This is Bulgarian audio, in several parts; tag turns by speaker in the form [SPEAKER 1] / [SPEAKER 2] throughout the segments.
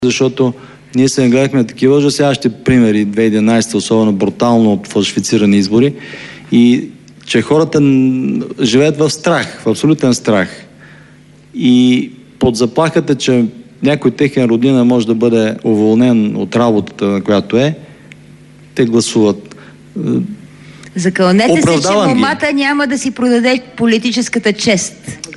[SPEAKER 1] защото ние се гледахме такива ужасяващи примери 2011, особено брутално от фалшифицирани избори, и че хората живеят в страх, в абсолютен страх. И под заплахата, че някой техен родина може да бъде уволнен от работата, на която е, те гласуват.
[SPEAKER 2] Закълнете се, че момата няма да си продаде политическата чест.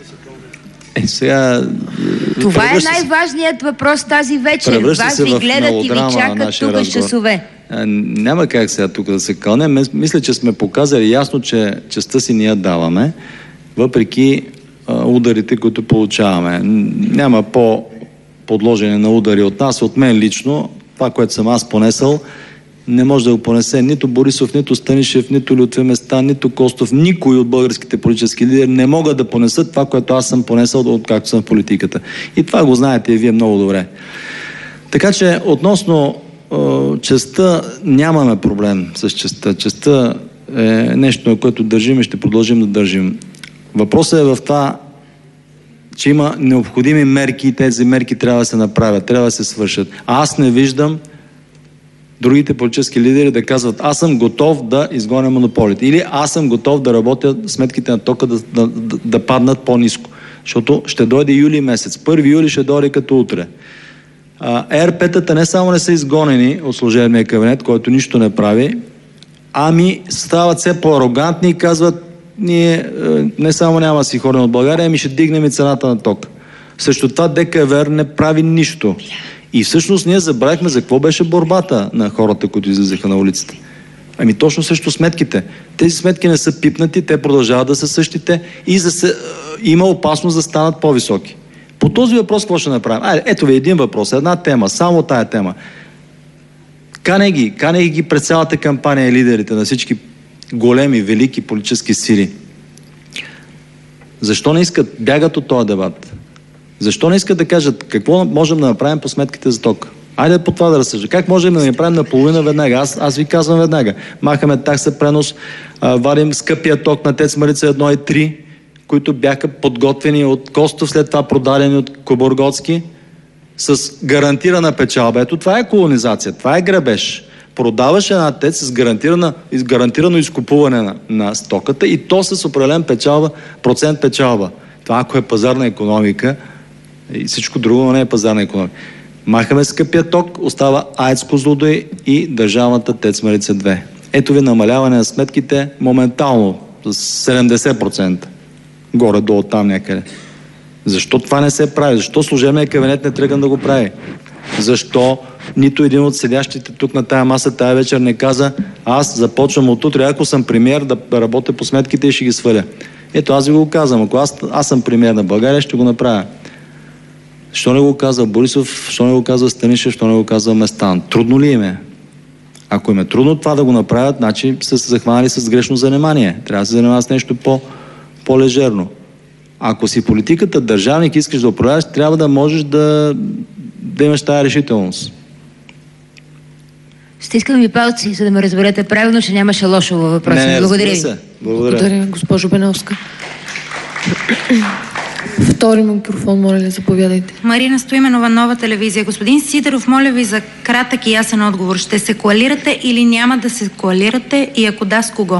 [SPEAKER 1] Сега...
[SPEAKER 2] Това е най-важният въпрос тази вечер. Вас ви гледат и ви чакат тук с часове.
[SPEAKER 1] Няма как сега тук да се кълнем. Мисля, че сме показали ясно, че честта си ние даваме, въпреки ударите, които получаваме. Няма по-подложени на удари от нас, от мен лично. Това, което съм аз понесъл, не може да го понесе нито Борисов, нито Станишев, нито Лютви Местан, нито Костов. Никой от българските политически лидери не могат да понесат това, което аз съм понесъл, откакто съм в политиката. И това го знаете и вие много добре. Така че, относно честта, нямаме проблем с честта. Честта е нещо, на което държим и ще продължим да държим. Въпросът е в това, че има необходими мерки и тези мерки трябва да се направят, трябва да се свършат. А аз не виждам другите политически лидери да казват: аз съм готов да изгоня монополите. Или аз съм готов да работя сметките на тока да паднат по-ниско. Защото ще дойде юли месец. 1 юли ще дойде като утре. ЕРП-тата не само не са изгонени от служебния кабинет, който нищо не прави, ами стават все по-арогантни и казват: ние не само няма да си ходим от България, ами ще дигнем и цената на тока. Също това ДКВР не прави нищо. И всъщност ние забравихме за какво беше борбата на хората, които излизаха на улицата. Ами точно срещу сметките. Тези сметки не са пипнати, те продължават да са същите и има опасност да станат по-високи. По този въпрос какво ще направим? Ето ви един въпрос, една тема, само тая тема. Кане ги през цялата кампания лидерите на всички големи, велики политически сили. Защо не искат? Бягат от този дебат. Защо не искат да кажат какво можем да направим по сметките за тока? Айде по това да разсъждаме. Как можем да направим наполовина веднага? Аз ви казвам веднага. Махаме такса пренос, вадим скъпия ток на ТЕЦ Марица 1 и 3, които бяха подготвени от Костов, след това продадени от Кобургготски, с гарантирана печалба. Ето това е колонизация, това е грабеж. Продаваш една ТЕЦ с гарантирано изкупуване на стоката и то с определен процент печалба. Това, ако е пазарна икономика, и всичко друго не е пазарна икономика. Махаме скъпия ток, остава АЕЦ Козлодуй и държавната ТЕЦ Марица 2. Ето ви намаляване на сметките моментално с 70%. Горе-долу там някъде. Защо това не се прави? Защо служебният кабинет не тръгна да го прави? Защо нито един от седящите тук на тая маса тая вечер не каза: аз започвам от утре, ако съм премиер, да работя по сметките и ще ги сваля? Ето, аз ви го казвам. Ако аз съм премиер на България, ще го направя. Що не го казва Борисов, що не го казва Станишев, що не го казва Местан? Трудно ли им е? Ако им е трудно това да го направят, значи са се захванали с грешно занимание. Трябва да се занимават с нещо по-лежерно. Ако си политиката държавник, искаш да управляваш, трябва да можеш да имаш тази решителност.
[SPEAKER 2] Стискам ви палци, за да ме разберете правилно, че нямаше лошо във въпроса. Благодаря ви.
[SPEAKER 3] Благодаря, госпожо Беновска. Втори микрофон, моля ли, заповядайте.
[SPEAKER 4] Марина Стоименова, Нова телевизия. Господин Сидеров, моля ви за кратък и ясен отговор. Ще се коалирате или няма да се коалирате и ако да, с кого?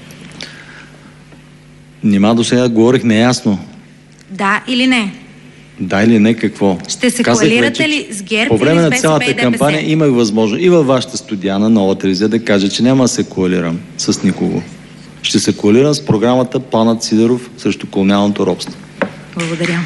[SPEAKER 1] Нима до сега говорих неясно.
[SPEAKER 4] Да или не?
[SPEAKER 1] Да или не, какво?
[SPEAKER 4] Ще се коалирате ли с ГЕРБ?
[SPEAKER 1] По време на цялата
[SPEAKER 4] БСП
[SPEAKER 1] кампания имах възможност и във вашата студия на Нова телевизия да кажа, че няма да се коалирам с никого. Ще се коалирам с програмата Планът Сидеров срещу колониалното робство.
[SPEAKER 4] Благодаря.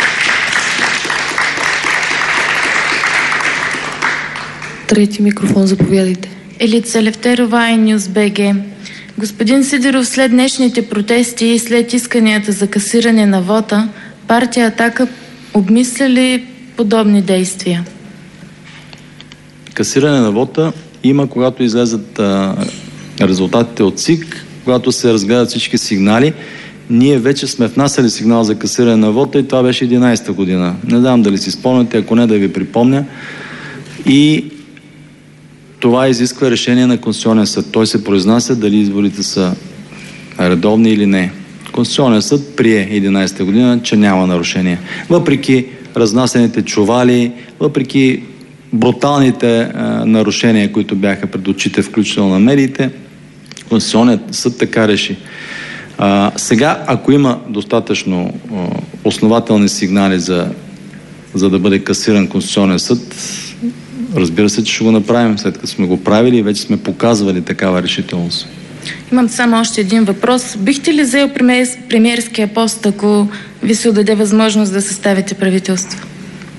[SPEAKER 3] Трети микрофон, заповядайте.
[SPEAKER 5] Елица Левтерова, iNews БГ. Господин Сидеров, след днешните протести и след исканията за касиране на вота, партия Атака обмисля ли подобни действия?
[SPEAKER 1] Касиране на вота има, когато излезат резултатите от ЦИК, когато се разгледат всички сигнали. Ние вече сме внасяли сигнал за касиране на вота и това беше 11-та година. Не знам дали си спомняте, ако не да ви припомня. И това изисква решение на Конституционен съд. Той се произнася дали изборите са редовни или не. Конституционен съд прие 11-та година, че няма нарушение. Въпреки разнасените чували, въпреки бруталните нарушения, които бяха пред очите, включително на медиите. Конституционният съд така реши. Сега, ако има достатъчно основателни сигнали за да бъде касиран Конституционен съд, разбира се, че ще го направим, след като сме го правили и вече сме показвали такава решителност.
[SPEAKER 5] Имам само още един въпрос. Бихте ли взел премиерския пост, ако ви се отдаде възможност да съставите правителство?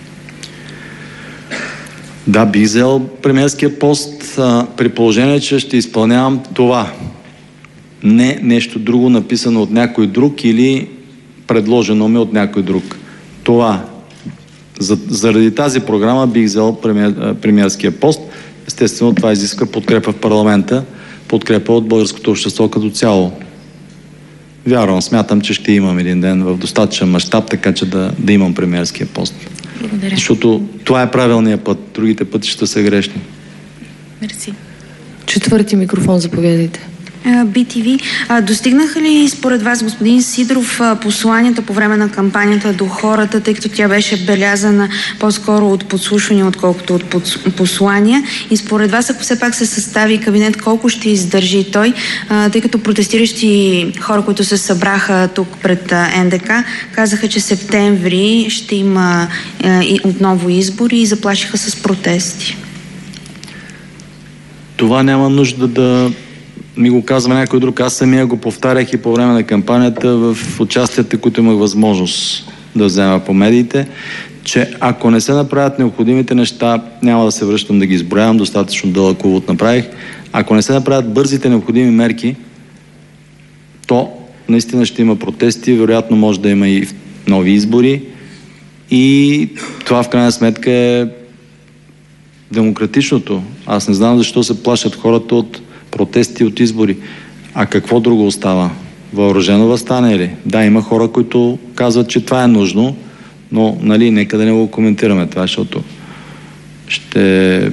[SPEAKER 1] Да, бих взел премиерския пост при положение, че ще изпълнявам това. Не нещо друго написано от някой друг или предложено ми от някой друг. Това. Заради тази програма бих взел премиерския пост. Естествено, това изисква подкрепа в парламента, подкрепа от българското общество като цяло. Вярвам, смятам, че ще имам един ден в достатъчен мащаб, така че да имам премиерския пост.
[SPEAKER 5] Благодаря.
[SPEAKER 1] Защото това е правилният път. Другите пътища са грешни.
[SPEAKER 5] Мерси.
[SPEAKER 3] Четвърти микрофон, заповядайте.
[SPEAKER 6] BTV. Достигнаха ли според вас, господин Сидеров, посланията по време на кампанията до хората, тъй като тя беше белязана по-скоро от подслушвания, отколкото от послания? И според вас, ако все пак се състави кабинет, колко ще издържи той, тъй като протестиращи хора, които се събраха тук пред НДК, казаха, че септември ще има отново избори и заплашиха с протести?
[SPEAKER 1] Това няма нужда да ми го казва някой друг. Аз самия го повтарях и по време на кампанията в участията, които имах възможност да взема по медиите, че ако не се направят необходимите неща, няма да се връщам да ги изброявам, достатъчно дълъг увод направих. Ако не се направят бързите необходими мерки, то наистина ще има протести, вероятно може да има и нови избори и това в крайна сметка е демократичното. Аз не знам защо се плашат хората от протести, от избори. А какво друго остава? Въоръжено въстане ли? Да, има хора, които казват, че това е нужно, но нека да не го коментираме това, защото ще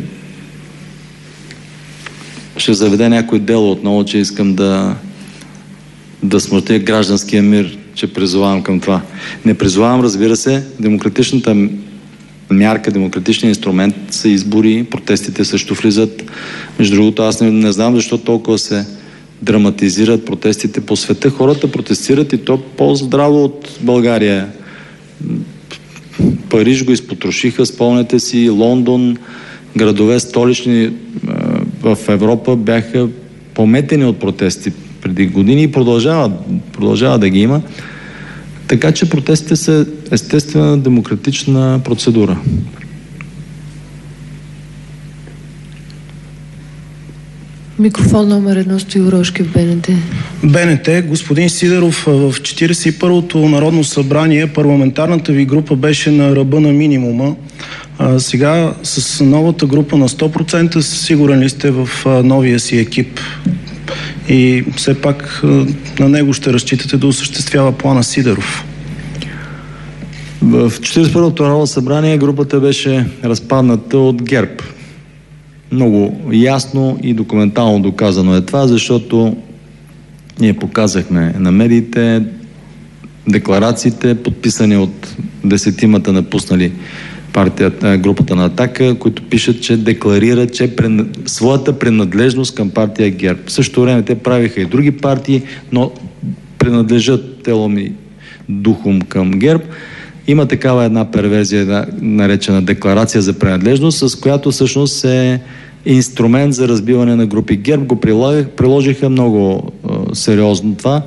[SPEAKER 1] заведе някой дело отново, че искам да смъртя гражданския мир, че призовавам към това. Не призовавам, разбира се, демократичната мярка, демократичен инструмент са избори, протестите също влизат. Между другото, аз не знам защо толкова се драматизират протестите по света. Хората протестират и то по-здраво от България. Париж го изпотрошиха, спомняте си, Лондон, градове столични в Европа бяха пометени от протести преди години и продължава да ги има. Така че протестите са естествена демократична процедура.
[SPEAKER 3] Микрофон номер 1, Стоил Рошки в БНТ.
[SPEAKER 7] БНТ, господин Сидеров, в 41-то Народно събрание парламентарната ви група беше на ръба на минимума. Сега с новата група на 100% сигурен ли сте в новия си екип? И все пак на него ще разчитате да осъществява плана Сидеров.
[SPEAKER 1] В 41-то Народно събрание групата беше разпадната от ГЕРБ. Много ясно и документално доказано е това, защото ние показахме на медиите декларациите, подписани от 10-тимата напуснали групата на Атака, които пишат, че декларират, че своята принадлежност към партия ГЕРБ. В същото време те правиха и други партии, но принадлежат телом и духом към ГЕРБ. Има такава една перверзия, наречена декларация за принадлежност, с която всъщност е инструмент за разбиване на групи. ГЕРБ го приложиха много сериозно това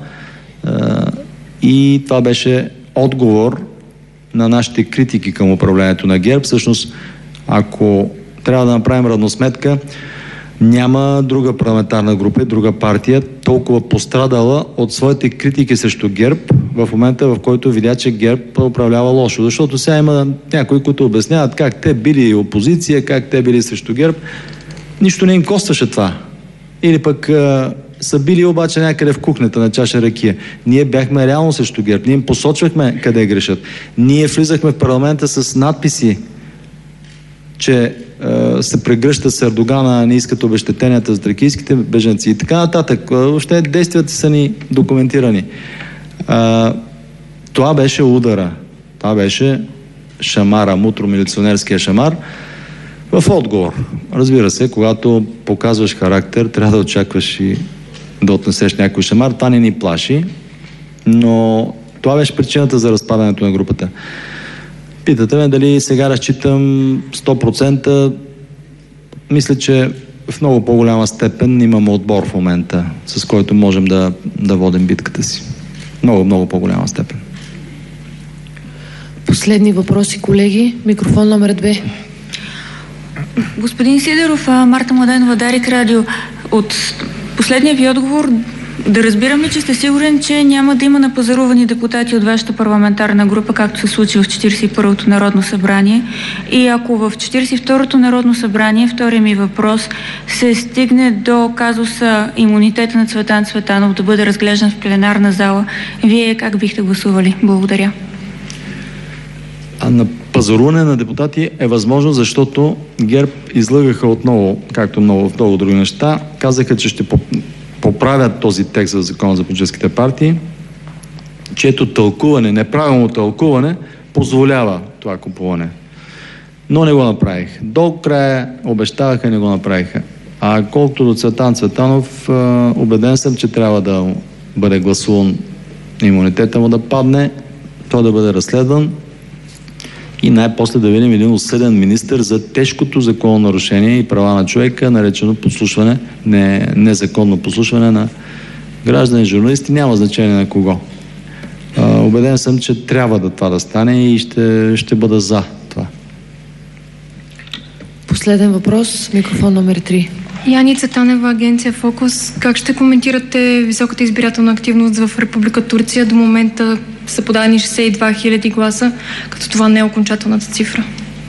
[SPEAKER 1] и това беше отговор на нашите критики към управлението на ГЕРБ. Всъщност, ако трябва да направим равносметка, няма друга парламентарна група, друга партия толкова пострадала от своите критики срещу ГЕРБ в момента, в който видя, че ГЕРБ управлява лошо. Защото сега има някои, които обясняват как те били опозиция, как те били срещу ГЕРБ. Нищо не им костваше това. Или пък са били обаче някъде в кухнята на чаша ракия. Ние бяхме реално срещу ГЕРБ. Ние им посочвахме къде грешат. Ние влизахме в парламента с надписи, че се прегръща с Ердогана, не искат обезщетенията за тракийските бежанци и така нататък. Въобще действията са ни документирани. Това беше удара. Това беше шамара, мутро-милиционерския шамар, В отговор, разбира се, когато показваш характер, трябва да очакваш и да отнесеш някой шамар. Това не ни плаши, но това беше причината за разпадането на групата. Питате ме дали сега разчитам 100%. Мисля, че в много по-голяма степен имаме отбор в момента, с който можем да водим битката си. Много, много по-голяма степен.
[SPEAKER 3] Последни въпроси, колеги. Микрофон номер 2.
[SPEAKER 6] Господин Сидеров, Марта Младенова, Дарик Радио. От последния ви отговор да разбираме, че сте сигурен, че няма да има напазарувани депутати от вашата парламентарна група, както се случи в 41-то Народно събрание. И ако в 42-то Народно събрание, втория ми въпрос, се стигне до казуса имунитета на Цветан Цветанов да бъде разглеждан в пленарна зала, вие как бихте гласували? Благодаря.
[SPEAKER 1] На пазаруване на депутати е възможно, защото ГЕРБ излъгаха отново, както в много други неща, казаха, че ще поправят този текст в Закона за политическите партии, чието тълкуване, неправилно тълкуване, позволява това купуване. Но не го направих. До края обещаваха, не го направиха. А колкото до Цветан Цветанов, убеден съм, че трябва да бъде гласуван имунитета му да падне, той да бъде разследван и най-после да видим един осъден министър за тежкото закононарушение и права на човека, наречено подслушване, незаконно подслушване на граждани, журналисти, няма значение на кого. Убеден съм, че трябва това да стане и ще бъда за това.
[SPEAKER 3] Последен въпрос, микрофон номер 3.
[SPEAKER 8] Яница Танева, агенция Фокус. Как ще коментирате високата избирателна активност в Република Турция? До момента са подадени 62 000 гласа, като това не е окончателната цифра.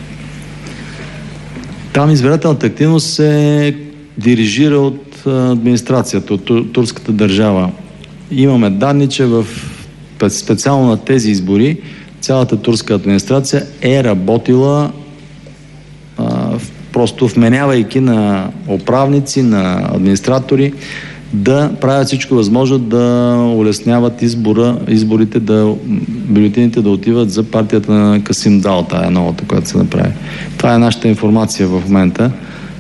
[SPEAKER 1] Там избирателната активност се дирижира от администрацията, от турската държава. Имаме данни, че специално на тези избори цялата турска администрация е работила просто вменявайки на управници, на администратори да правят всичко възможно да улесняват изборите, бюлетините да отиват за партията на Касим Дал, тая новата, която се направи. Това е нашата информация в момента.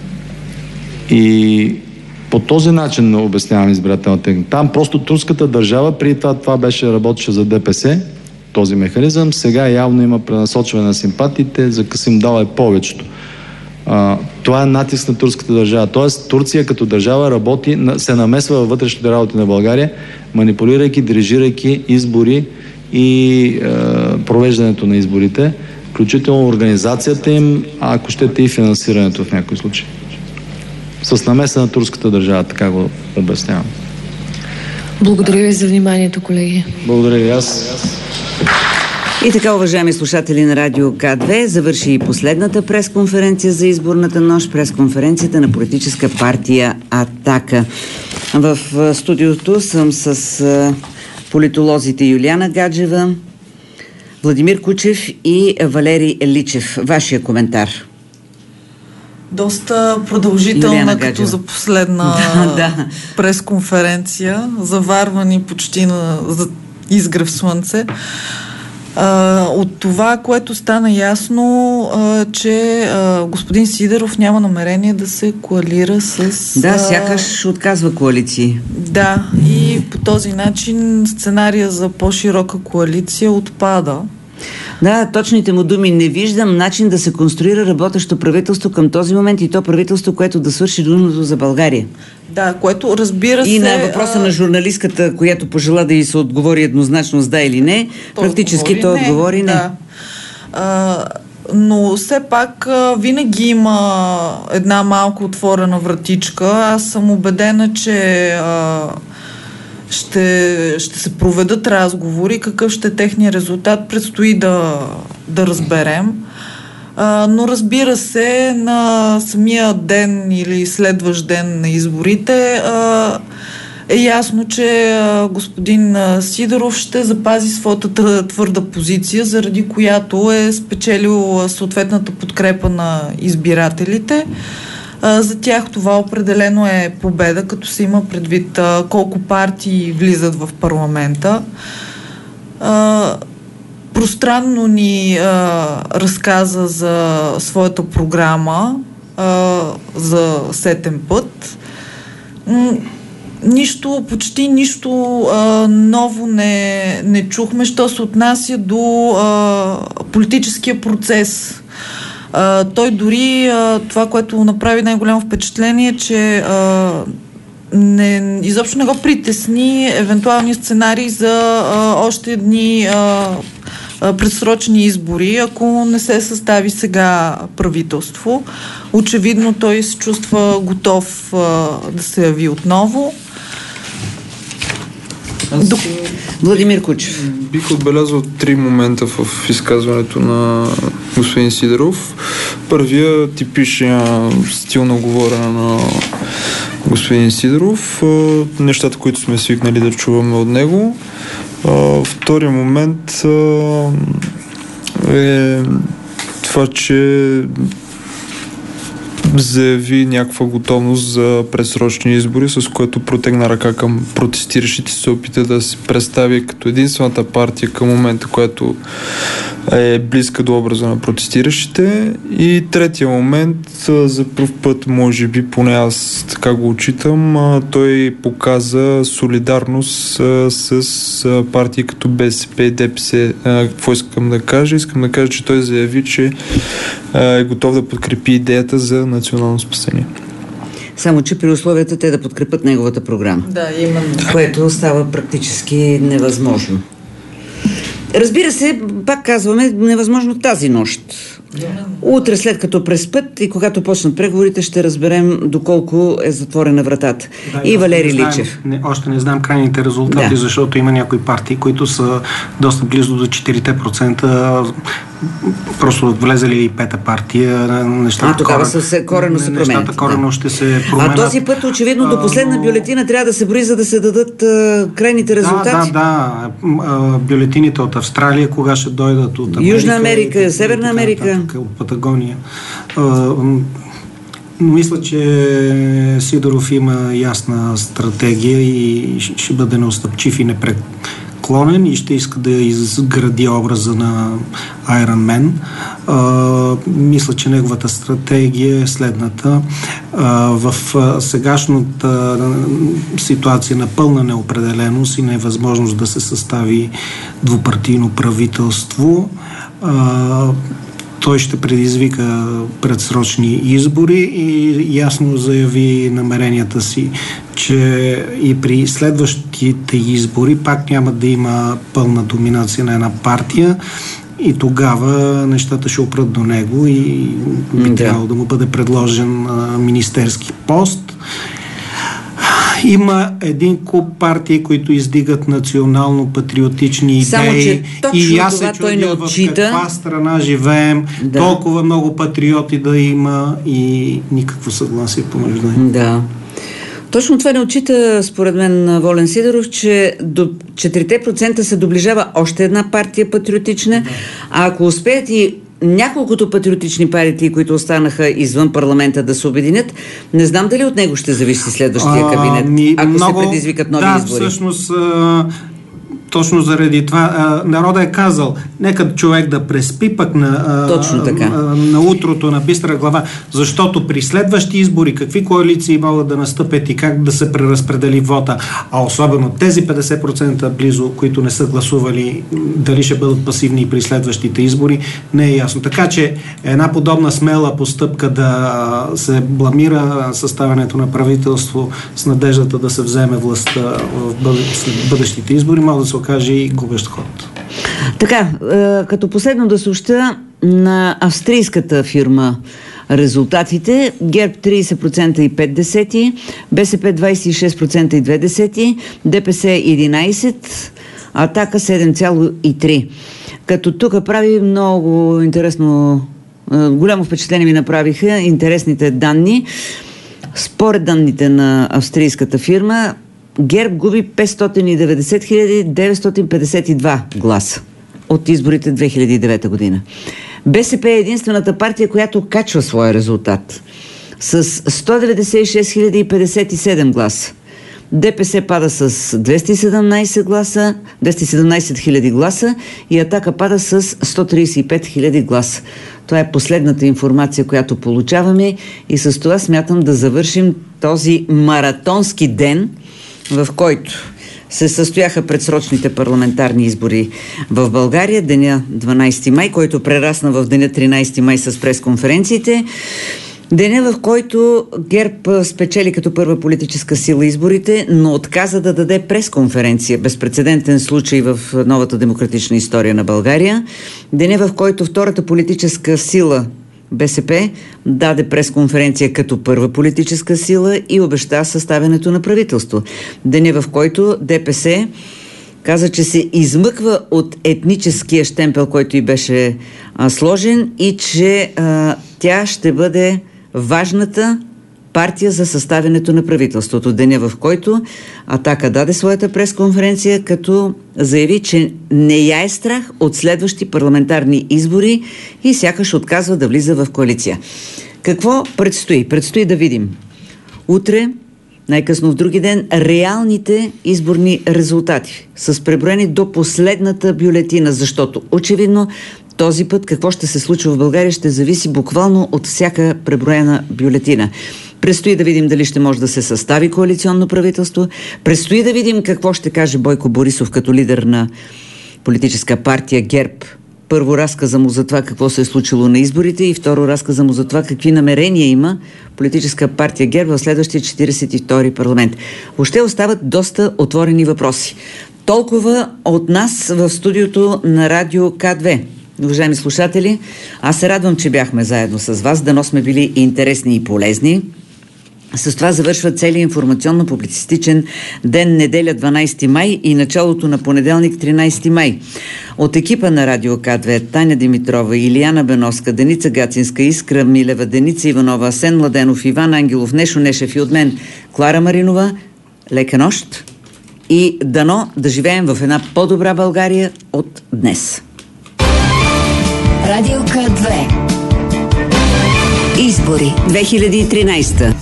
[SPEAKER 1] И по този начин обяснявам избирателната. Там просто турската държава, преди това беше работеше за ДПС, този механизъм, сега явно има пренасочване на симпатиите, за Касим Дал е повечето. Това е натиск на турската държава. Тоест Турция като държава работи, се намесва във вътрешните работи на България, манипулирайки, дирижирайки избори и провеждането на изборите, включително организацията им, а ако щете и финансирането в някой случай. С намеса на турската държава, така го обяснявам.
[SPEAKER 3] Благодаря ви за вниманието, колеги.
[SPEAKER 1] Благодаря и аз.
[SPEAKER 9] И така, уважаеми слушатели на Радио К2, завърши и последната пресконференция за изборната нощ, пресконференцията на политическа партия Атака. В студиото съм с политолозите Юлиана Гаджева, Владимир Кучев и Валери Личев. Вашия коментар?
[SPEAKER 10] Доста продължителна, като за последна пресконференция, заварвани почти за изгрев слънце. От това, което стана ясно, че господин Сидеров няма намерение да се коалира с...
[SPEAKER 9] Да, сякаш отказва коалиции.
[SPEAKER 10] Да, и по този начин сценария за по-широка коалиция отпада.
[SPEAKER 9] Да, точните му думи. Не виждам начин да се конструира работещо правителство към този момент и то правителство, което да свърши нужното за България.
[SPEAKER 10] Да, което разбира се...
[SPEAKER 9] И на въпроса на журналистката, която пожела да й се отговори еднозначно с да или не, практически той отговори не.
[SPEAKER 10] Да. Но все пак винаги има една малко отворена вратичка. Аз съм убедена, че ще се проведат разговори. Какъв ще е техният резултат, предстои да разберем. Но разбира се, на самия ден или следващ ден на изборите е ясно, че господин Сидеров ще запази своята твърда позиция, заради която е спечелил съответната подкрепа на избирателите. За тях това определено е победа, като се има предвид колко партии влизат в парламента. Пространно ни разказа за своята програма за сетен път. Почти нищо ново не чухме, що се отнася до политическия процес. Той дори това, което направи най-голямо впечатление, че изобщо не го притесни евентуални сценарии за още едни предсрочни избори, ако не се състави сега правителство. Очевидно той се чувства готов да се яви отново.
[SPEAKER 9] Владимир Кучев.
[SPEAKER 11] Бих отбелязал 3 момента в изказването на господин Сидеров. Първия, типичния стил на говорене на господин Сидеров, нещата, които сме свикнали да чуваме от него. Втория момент е това, че заяви някаква готовност за предсрочни избори, с което протегна ръка към протестиращите, се опита да се представи като единствената партия към момента, която е близка до образа на протестиращите. И третия момент, за пръв път, може би, поне аз така го отчитам, той показа солидарност с партии като БСП и ДПС. Какво искам да кажа? Искам да кажа, че той заяви, че е готов да подкрепи идеята за национално спасение.
[SPEAKER 9] Само, че при условията те да подкрепят неговата програма.
[SPEAKER 10] Да, именно.
[SPEAKER 9] Което става практически невъзможно. Разбира се, пак казваме, невъзможно тази нощ. Утре, след като преспят и когато почнат преговорите, ще разберем доколко е затворена вратата.
[SPEAKER 12] Да,
[SPEAKER 9] и Валери Личев.
[SPEAKER 12] Още не знам крайните резултати, защото има някои партии, които са доста близо до 4%. Просто влезали и пета партия. Нещата
[SPEAKER 9] тогава коренно се променят.
[SPEAKER 12] Нещата коренно ще се променят.
[SPEAKER 9] Този път, очевидно, до последна бюлетина трябва да се брои, за да се дадат крайните резултати.
[SPEAKER 12] Бюлетините от Австралия, кога ще дойдат от Америка,
[SPEAKER 9] Южна Америка, Северна Америка.
[SPEAKER 12] От Патагония. Мисля, че Сидеров има ясна стратегия и ще бъде неотстъпчив и непреклонен и ще иска да изгради образа на Iron Man. Мисля, че неговата стратегия е следната. В сегашната ситуация на пълна неопределеност и невъзможност да се състави двупартийно правителство, той ще предизвика предсрочни избори и ясно заяви намеренията си, че и при следващите избори пак няма да има пълна доминация на една партия и тогава нещата ще опрат до него и би трябвало да му бъде предложен министерски пост. Има един куп партии, които издигат национално-патриотични идеи и аз се чудя в каква страна живеем, толкова много патриоти да има и никакво съгласие помежду им.
[SPEAKER 9] Да. Точно това не отчита, според мен, Волен Сидеров, че до 4% се доближава още една партия патриотична, а ако успеят и няколкото патриотични партии, които останаха извън парламента, да се обединят, не знам дали от него ще зависи следващия кабинет, ако се предизвикат нови избори.
[SPEAKER 12] Да, всъщност точно заради това народът е казал, нека човек да преспи пък на утрото на бистра глава, защото при следващи избори какви коалиции могат да настъпят и как да се преразпредели вота, а особено тези 50% близо, които не са гласували, дали ще бъдат пасивни при следващите избори, не е ясно. Така че една подобна смела постъпка да се бламира съставянето на правителство с надеждата да се вземе властта в бъдещите избори, може да се окаже и губещ ход.
[SPEAKER 9] Така, като последно да съобща на австрийската фирма резултатите. ГЕРБ 30,5%, БСП 26,2%, ДПС 11%, Атака 7,3%. Като тук прави много интересно, голямо впечатление ми направиха интересните данни. Според данните на австрийската фирма, ГЕРБ губи 590 952 гласа от изборите 2009 година. БСП е единствената партия, която качва своя резултат с 196 057 гласа. ДПС пада с 217 хиляди гласа и Атака пада с 135 хиляди гласа. Това е последната информация, която получаваме и с това смятам да завършим този маратонски ден, в който се състояха предсрочните парламентарни избори в България, деня 12 май, който прерасна в деня 13 май с пресконференциите. Деня, в който ГЕРБ спечели като първа политическа сила изборите, но отказа да даде пресконференция. Безпрецедентен случай в новата демократична история на България. Деня, в който втората политическа сила БСП даде пресконференция като първа политическа сила и обеща съставянето на правителство. Деня, в който ДПС каза, че се измъква от етническия щемпел, който й беше сложен и че тя ще бъде важната партия за съставянето на правителството. Деня, в който Атака даде своята пресконференция, като заяви, че не я е страх от следващи парламентарни избори и сякаш отказва да влиза в коалиция. Какво предстои? Предстои да видим утре, най-късно в други ден, реалните изборни резултати с преброени до последната бюлетина, защото очевидно този път какво ще се случва в България ще зависи буквално от всяка преброена бюлетина. Предстои да видим дали ще може да се състави коалиционно правителство. Предстои да видим какво ще каже Бойко Борисов като лидер на политическа партия ГЕРБ. Първо, разказа му за това какво се е случило на изборите и второ, разказа му за това какви намерения има политическа партия ГЕРБ в следващия 42-и парламент. Въобще остават доста отворени въпроси. Толкова от нас в студиото на Радио К2. Уважаеми слушатели, аз се радвам, че бяхме заедно с вас. Дано сме били интересни и полезни. С това завършва целият информационно-публицистичен ден, неделя 12 май и началото на понеделник 13 май. От екипа на Радио К2 Таня Димитрова, Илияна Беновска, Деница Гацинска, Искра Милева, Деница Иванова, Асен Младенов, Иван Ангелов, Нешо Нешев и от мен Клара Маринова, лека нощ и дано да живеем в една по-добра България от днес.
[SPEAKER 13] Радио К2. Избори
[SPEAKER 9] 2013.